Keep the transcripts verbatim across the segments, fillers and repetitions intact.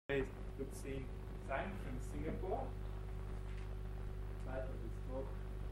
Good seeing Simon from Singapore. Title of this talk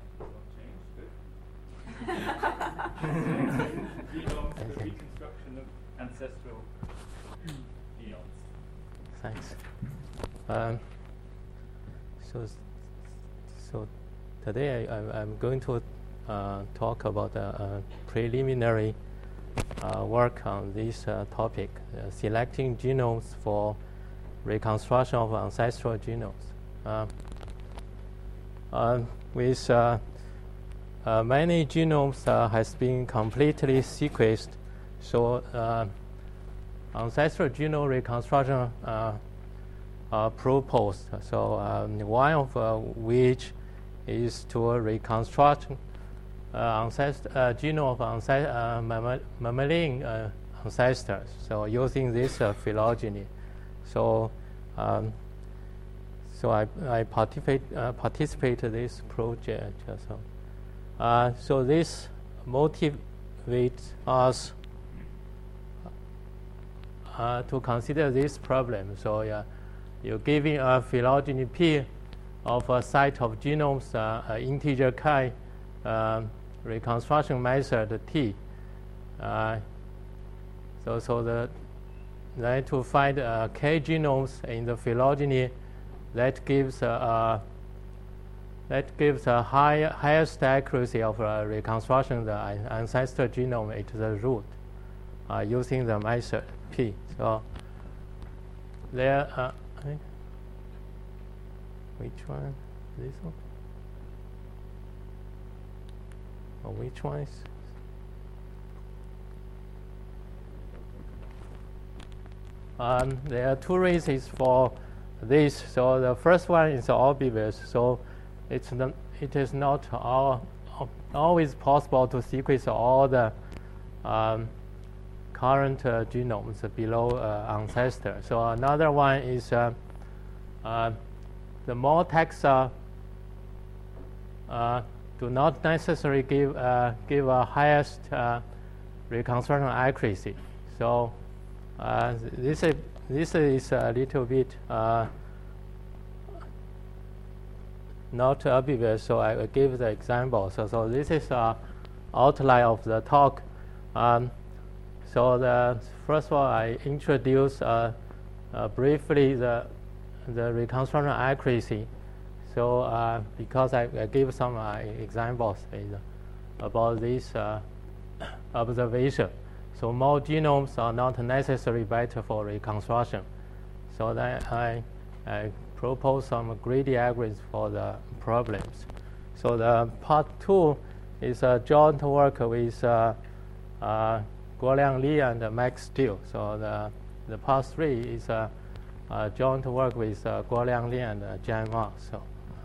will change. Good. Genomes, the reconstruction of ancestral genomes. Thanks. Um, so, so today I, I, I'm going to uh, talk about a, a preliminary uh, work on this uh, topic, uh, selecting genomes for reconstruction of ancestral genomes. Uh, uh, with uh, uh, many genomes uh, has been completely sequenced, so uh, ancestral genome reconstruction uh, are proposed. So um, one of uh, which is to reconstruct uh, ancest- uh, genome of ancest- uh, mammal- mammalian uh, ancestors. So using this uh, phylogeny. So, um, so I, I participate uh, participate in this project. So, uh, so this motivates us uh, to consider this problem. So, yeah, you're giving a phylogeny P of a set of genomes, uh, uh, integer chi um, reconstruction method T. Uh, so, so the Then to find uh, k genomes in the phylogeny, that gives uh, uh, that gives a high, highest accuracy of uh, reconstruction the ancestor genome at the root uh, using the method P. So there, uh, which one? This one? Or which one is? Um, there are two reasons for this. So the first one is obvious. So it's not, it is not all, always possible to sequence all the um, current uh, genomes below uh, ancestor. So another one is uh, uh, the more taxa uh, do not necessarily give uh, give a highest uh, reconstruction accuracy. So Uh, this is this is a little bit uh, not obvious, so I will give the example. So, so this is an outline of the talk. Um, so the first of all, I introduce uh, uh, briefly the the reconstruction accuracy. So uh, because I, I give some uh, examples about this uh, observation. So more genomes are not necessarily better for reconstruction. So then I, I propose some greedy algorithms for the problems. So the part two is a joint work with uh, uh, Guoliang Li and Max Steele. So the, the part three is a, a joint work with uh, Guoliang Li and uh, Jian Ma. So,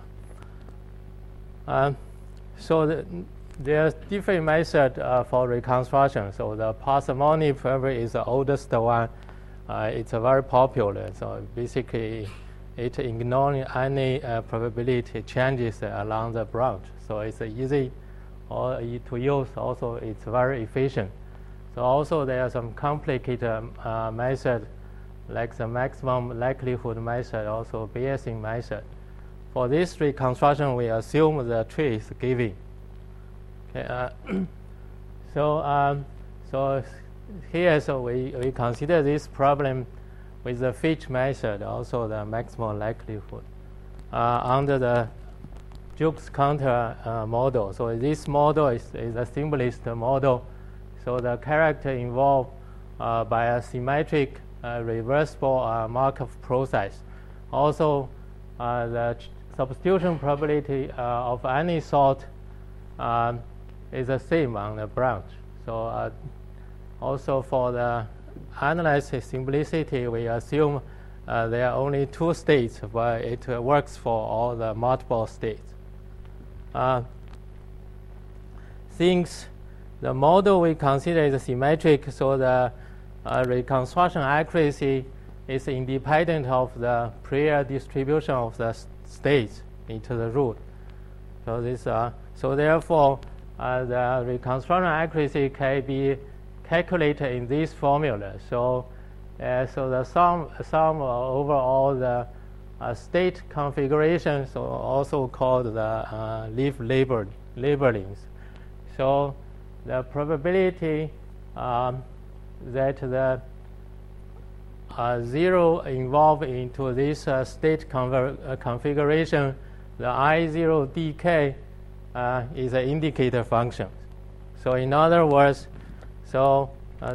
um, so the, There's different method uh, for reconstruction. So the parsimony probably is the oldest one. Uh, it's uh, very popular. So basically, it ignoring any uh, probability changes uh, along the branch. So it's uh, easy or, uh, to use. Also, it's very efficient. So also there are some complicated uh, method, like the maximum likelihood method, also Bayesian method. For this reconstruction, we assume the tree is given. Okay, uh, so um, so here, so we, we consider this problem with the Fitch method, also the maximum likelihood, uh, under the Jukes counter uh, model. So this model is, is a simplest model. So the character involved uh, by a symmetric uh, reversible uh, Markov process. Also, uh, the substitution probability uh, of any sort um, is the same on the branch. So uh, also for the analysis simplicity, we assume uh, there are only two states, but it uh, works for all the multiple states. Uh, since the model we consider is symmetric, so the uh, reconstruction accuracy is independent of the prior distribution of the states into the root. So this, uh, so therefore, Uh, the reconstruction accuracy can be calculated in this formula. So Uh, so the sum sum over all the uh, state configurations, so also called the uh, leaf label labelings. So the probability um, that the uh, zero involved into this uh, state conver uh, configuration, the I zero D K uh, is an indicator function. So in other words, so uh,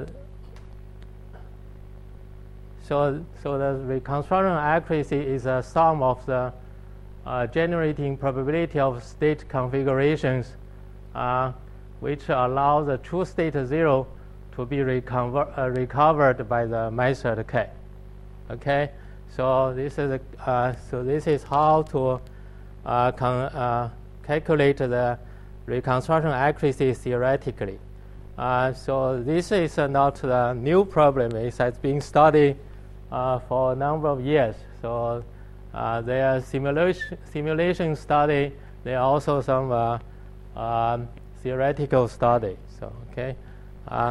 so so the reconstruction accuracy is a sum of the uh, generating probability of state configurations, uh, which allow the true state zero to be recover, uh, recovered by the method K. Okay, so this is a, uh, so this is how to uh, con, uh, calculate the reconstruction accuracy theoretically. Uh, so this is uh, not a new problem. It has been studied uh, for a number of years. So uh, there are simulation simulation study. There are also some uh, um, theoretical study. So okay, uh,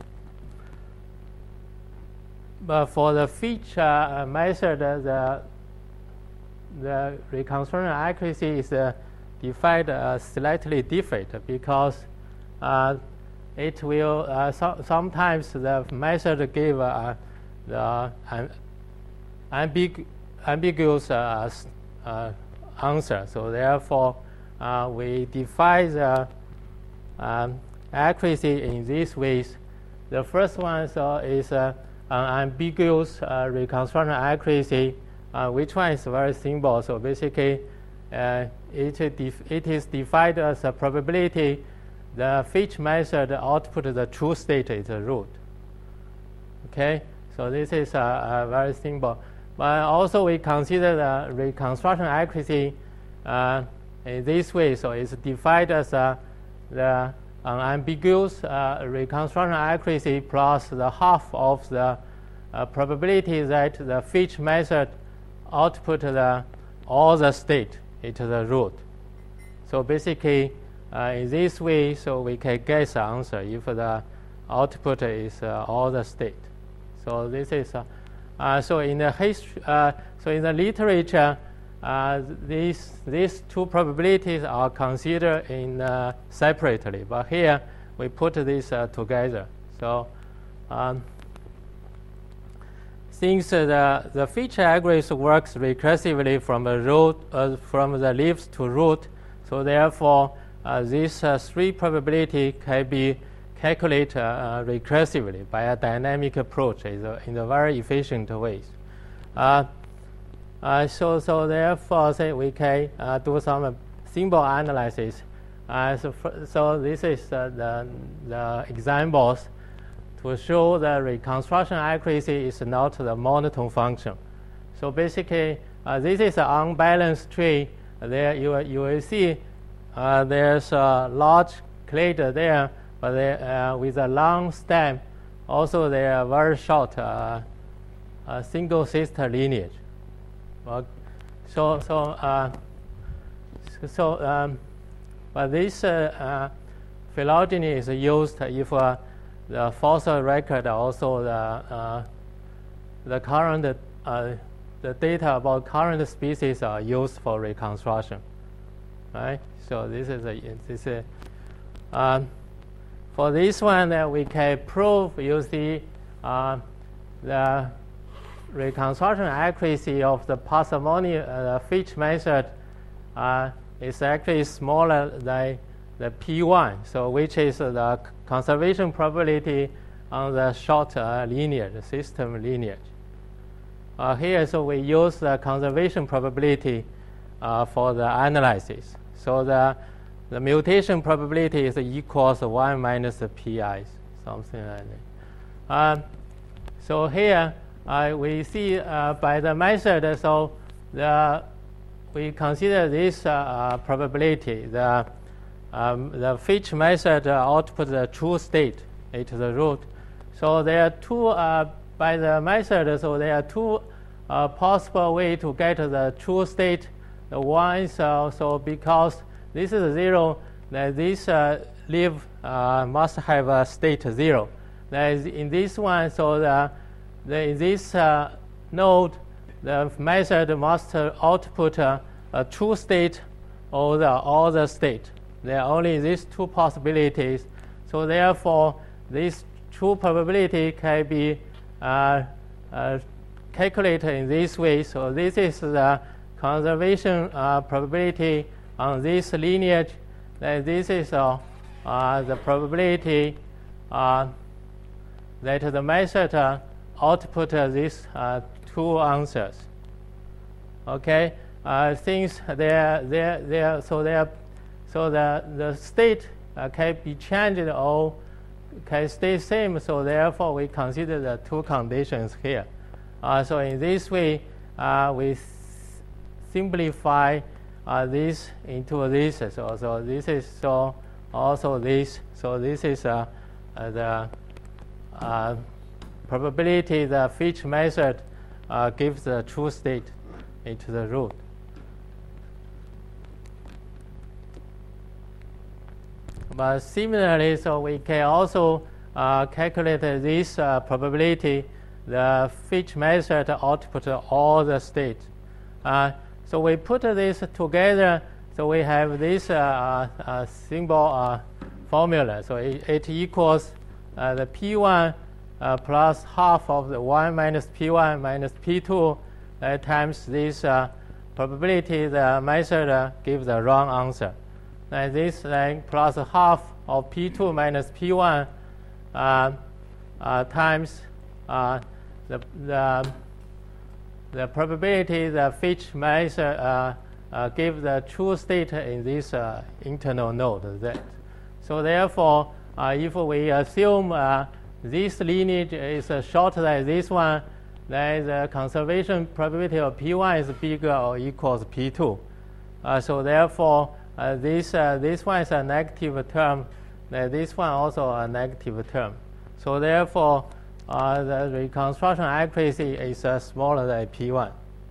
but for the feature uh, method, uh, the the reconstruction accuracy is uh, defined uh, slightly different because uh, it will uh, so sometimes the method give uh, the um, ambig ambiguous uh, uh, answer. So therefore, uh, we define the um, accuracy in these ways. The first one so is uh, an ambiguous uh, reconstruction accuracy, uh, which one is very simple. So basically, uh, it, it is defined as a probability the Fitch method output the true state is a root. Okay, so this is uh, uh, very simple. But also we consider the reconstruction accuracy uh, in this way. So it's defined as uh, the unambiguous uh, reconstruction accuracy plus the half of the uh, probability that the Fitch method output the all the state into the root. So basically, uh, in this way, so we can guess the answer if the output is uh, all the state. So this is uh, uh, so in the history. Uh, so in the literature, uh, these these two probabilities are considered in uh, separately. But here we put this uh, together. So um, since uh, the the feature algorithm works recursively from the root uh, from the leaves to root, so therefore uh, these uh, three probability can be calculated uh, recursively by a dynamic approach in a, in a very efficient ways. Uh, uh, so so therefore, say we can uh, do some uh, simple analysis. Uh, so, for, so this is uh, the the examples to show the reconstruction accuracy is not the monotone function. So basically, uh, this is an unbalanced tree. There you you will see uh, there's a large clade there, but they, uh, with a long stem. Also, they are very short uh, uh, single sister lineage. Well, so so uh, so um, but this uh, uh, phylogeny is used if uh, the fossil record, also the uh, the current uh, the data about current species are used for reconstruction, right? So this is a this is um, for this one that uh, we can prove. You see uh, the reconstruction accuracy of the parsimony uh, Fitch method uh, is actually smaller than the P one, so which is uh, the conservation probability on the short uh, lineage, the system lineage. Uh, here, so we use the conservation probability uh, for the analysis. So the the mutation probability is equals one minus the Pi, something like that. Um, so here uh, we see uh, by the method, so the we consider this uh, uh, probability. The um, the Fitch method uh, output the true state into the root. So there are two uh, by the method. So there are two uh, possible way to get the true state. The one is uh, so because this is zero, that this uh, leaf uh, must have a state zero. That is in this one, so the the, this uh, node, the method must output uh, a true state or the other state. There are only these two possibilities. So therefore, this true probability can be uh, uh, calculated in this way. So this is the conservation uh, probability on this lineage. That this is uh, uh, the probability uh, that the method uh, output uh, these uh, two answers. Okay, uh, things there, there, there. So there, so the the state uh, can be changed or can stay same. So therefore, we consider the two conditions here. Uh, so in this way, uh, we s- simplify uh, this into this. So so this is so also this. So this is uh, uh, the uh, probability the Fitch method uh, gives the true state into the root. But similarly, so we can also uh, calculate this uh, probability. The Fitch method output all the states. Uh, so we put this together. So we have this uh, uh, symbol uh, formula. So it, it equals uh, the P one uh, plus half of the one minus P one minus P two uh, times this uh, probability the method uh, gives the wrong answer. And this then plus half of P two minus P one uh, uh, times uh, the, the the probability the Fitch method uh, uh, gives the true state in this uh, internal node Z. So therefore, uh, if we assume uh, this lineage is uh, shorter than this one, then the conservation probability of P one is bigger or equals P two. Uh, so therefore, uh, this uh, this one is a negative term. Then this one also a negative term. So therefore, uh, the reconstruction accuracy is uh, smaller than P one.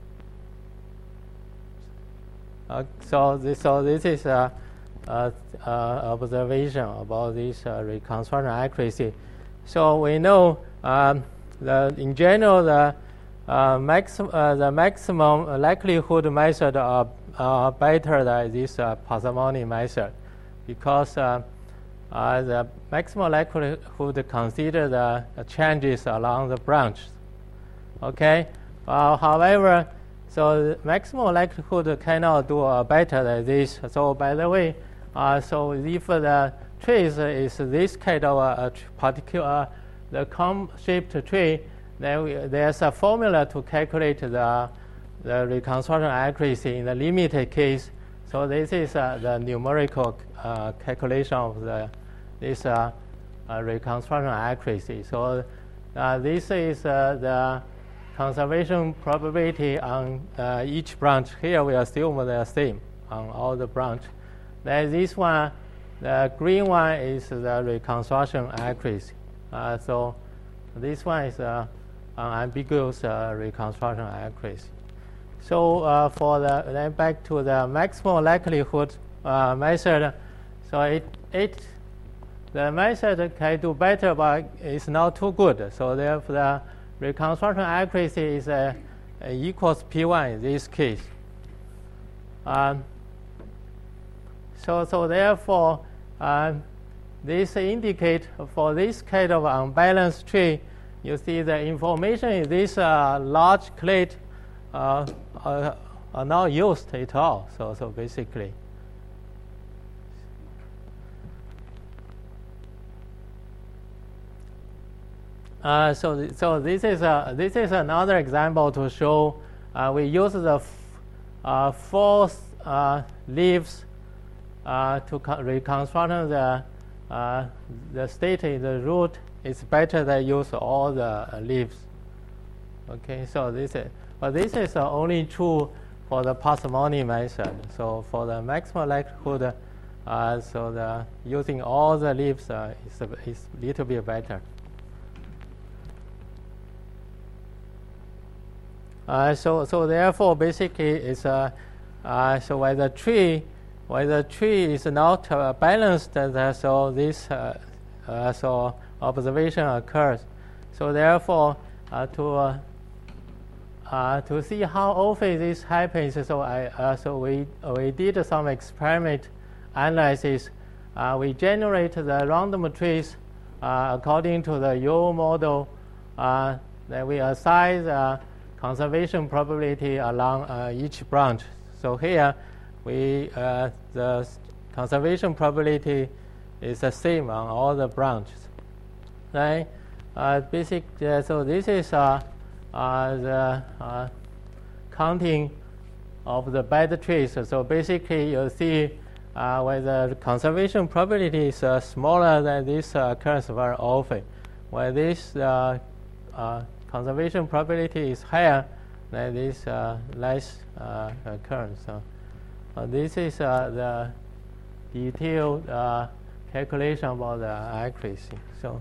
Uh, so this so this is a, a, a observation about this uh, reconstruction accuracy. So we know um, the in general the uh, maximum uh, the maximum likelihood method are, are better than this uh, parsimony method, because uh, uh, the maximum likelihood consider the uh, changes along the branch. Okay. Uh, however, so the maximum likelihood cannot do uh, better than this. So by the way, uh, so if the trace is this kind of a, a particular the comb-shaped tree, then we, there's a formula to calculate the the reconstruction accuracy in the limited case. So this is uh, the numerical uh, calculation of the this uh, uh, reconstruction accuracy. So uh, this is uh, the conservation probability on uh, each branch. Here we assume they're same on all the branch. Then this one, the green one is the reconstruction accuracy. Uh, so this one is uh, unambiguous uh, reconstruction accuracy. So uh, for the then back to the maximum likelihood uh, method, so it it the method can do better, but it's not too good. So therefore, the reconstruction accuracy is uh, equals P one in this case. Um, so so therefore, uh, this indicate for this kind of unbalanced tree, you see the information in this uh, large clade uh, are, are not used at all. So so basically. Uh, so, th- so this is a, this is another example to show uh, we use the f- uh, four uh, leaves uh, to co- reconstruct the uh, the state in the root. It's better than use all the uh, leaves. Okay, so this is, but this is uh, only true for the parsimony method. So for the maximum likelihood, uh, so the using all the leaves uh, is a, is a little bit better. Uh, so, so therefore, basically, it's a uh, so when the tree, when the tree is not uh, balanced, uh, so this uh, uh, so observation occurs. So therefore, uh, to uh, uh, to see how often this happens. So I uh, so we we did some experiment analysis. Uh, we generate the random trees uh, according to the U model. Uh, then we assign the conservation probability along uh, each branch. So here, we uh, the conservation probability is the same on all the branches. Then, uh, basic. Uh, so this is uh, uh, the uh, counting of the bad trees. So basically, you see uh, when the conservation probability is uh, smaller, than this uh, occurs very often. When this uh, uh, conservation probability is higher, then this uh, less uh, occurs. So uh, this is uh, the detailed uh, calculation about the accuracy. So,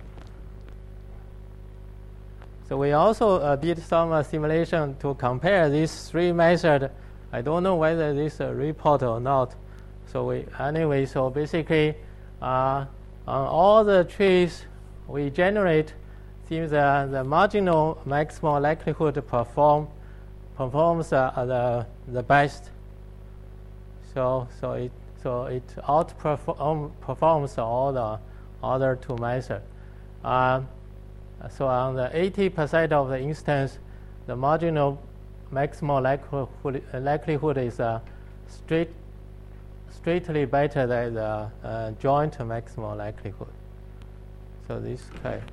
so we also uh, did some uh, simulation to compare these three methods. I don't know whether this uh, report or not. So we anyway. So basically, uh, on all the trees we generate, seems uh, the marginal maximal likelihood to perform performs uh, the the best. So so it so it outperform performs all the other two methods. Uh, so on the eighty percent of the instance, the marginal maximal likelihood, likelihood is uh, straight straightly better than the uh, joint maximal likelihood. So this kind.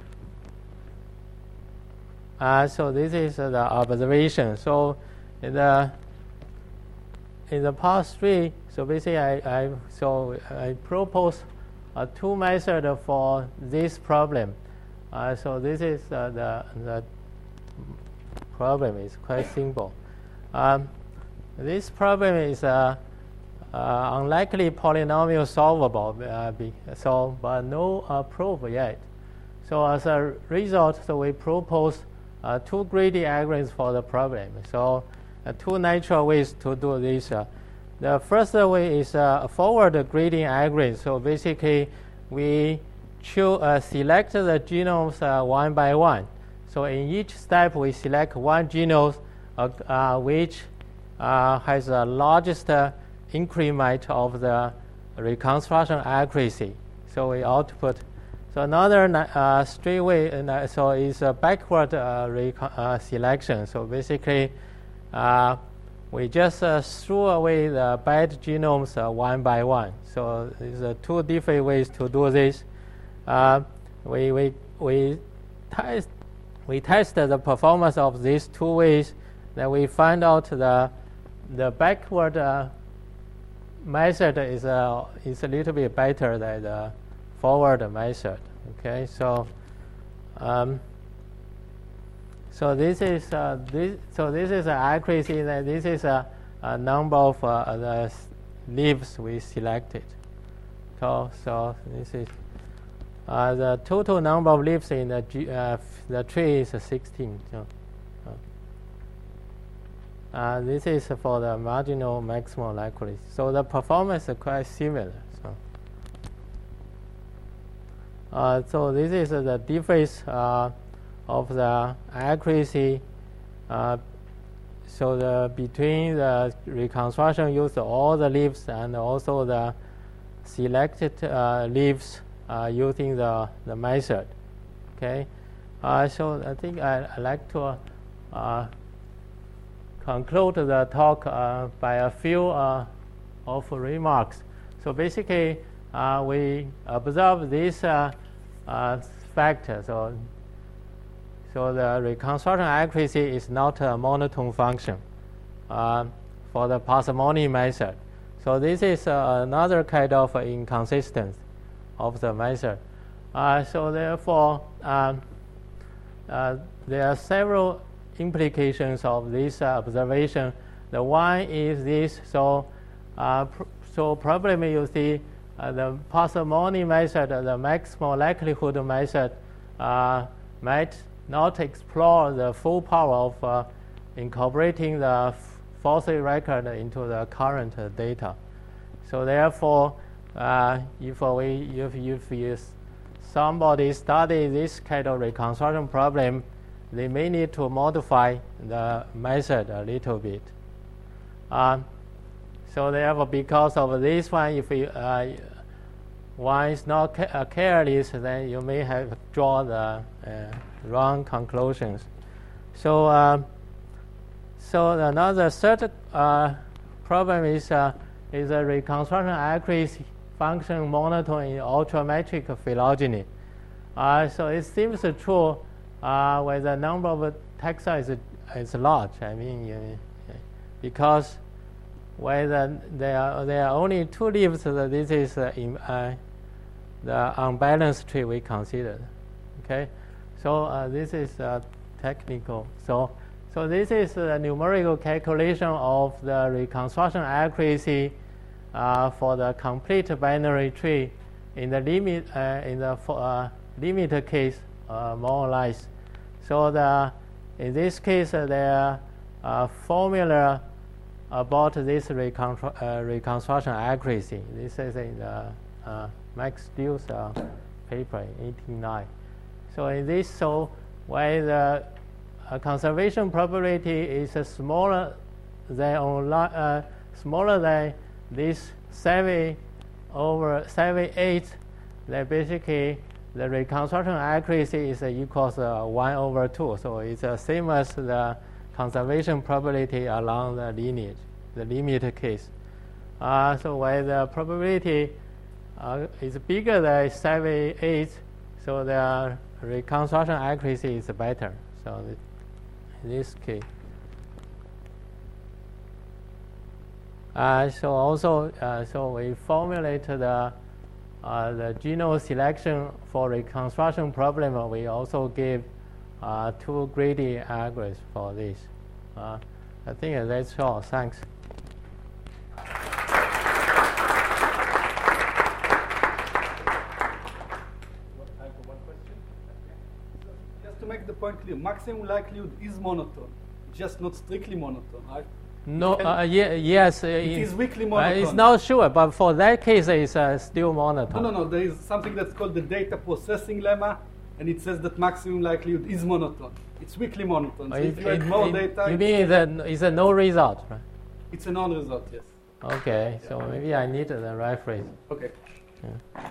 Uh, so this is uh, the observation. So in the in the part three, so basically I, I so I propose uh, two methods for this problem. Uh, so this is uh, the the problem is quite simple. Um, this problem is uh, uh, unlikely polynomial solvable. Uh, be, so but no uh, proof yet. So as a result, so we propose Uh, two greedy algorithms for the problem. So uh, two natural ways to do this. Uh, the first way is uh, a forward grading algorithm. So basically, we choose, uh, select the genomes uh, one by one. So in each step, we select one genome uh, uh, which uh, has the largest uh, increment of the reconstruction accuracy. So we output. So another uh, straight way, uh, so is a backward uh, uh, selection. So basically, uh, we just uh, threw away the bad genomes uh, one by one. So there's uh, two different ways to do this. Uh, we we we test we tested the performance of these two ways. Then we find out the the backward uh, method is uh, is a little bit better than the forward method. Okay, so um, so this is uh, this so this is an accuracy. That this is a, a number of uh, the leaves we selected. So so this is uh, the total number of leaves in the G, uh, the tree is sixteen. So, uh, this is for the marginal maximal likelihood. So the performance is quite similar. Uh, so this is uh, the difference uh, of the accuracy. Uh, so the between the reconstruction used all the leaves and also the selected uh, leaves uh, using the the method. Okay. Uh, so I think I, I like to uh, conclude the talk uh, by a few uh, of remarks. So basically, Uh, we observe this uh, uh, factor. So, so the reconstruction accuracy is not a monotone function uh, for the parsimony method. So this is uh, another kind of uh, inconsistency of the method. Uh, so therefore, um, uh, there are several implications of this uh, observation. The one is this. So, uh, pr so probably you see. Uh, the parsimony method, uh, the maximal likelihood method, uh, might not explore the full power of uh, incorporating the fossil record into the current uh, data. So therefore, uh, if we if if, if somebody study this kind of reconstruction problem, they may need to modify the method a little bit. Um, so therefore, because of this one, if you, uh, one is not ca uh, careless, then you may have draw the uh, wrong conclusions. So, uh, so another third uh, problem is uh, is a reconstruction accuracy function monotone in ultrametric phylogeny. Uh, so it seems true uh, when the number of taxa is, is large. I mean, uh, because when the, there, are, there are only two leaves, uh, this is uh, in, uh, the unbalanced tree we considered. Okay, so uh, this is uh, technical. So, so this is the numerical calculation of the reconstruction accuracy uh, for the complete binary tree in the limit uh, in the uh, limit case, uh, more or less. So the in this case, uh, there are formula about this reconstru uh, reconstruction accuracy. This is in the uh, Max Still's uh, paper in eighty-nine. So in this, so where the uh, conservation probability is uh, smaller than uh, smaller than this seven over seven eight, then basically the reconstruction accuracy is uh, equals uh, one over two. So it's the uh, same as the conservation probability along the lineage, the limit case. Uh, so where the probability uh, is bigger than seven eight, so the reconstruction accuracy is better. So in this case. Uh, so also, uh, so we formulate the uh, the genome selection for reconstruction problem. We also give uh, two greedy algorithms for this. Uh, I think that's all. Thanks. Just to make the point clear, maximum likelihood is monotone, just not strictly monotone, right? No, uh, yeah, yes. Uh, it is weakly uh, monotone. It's not sure, but for that case, it's uh, still monotone. No, no, no. There is something that's called the data processing lemma, and it says that maximum likelihood is monotone. It's weakly monotone. So it, if you it, add more it, data, you mean it's a, it's a no result, right? It's a non-result, yes. Okay, so maybe I need the right phrase. Okay. Yeah.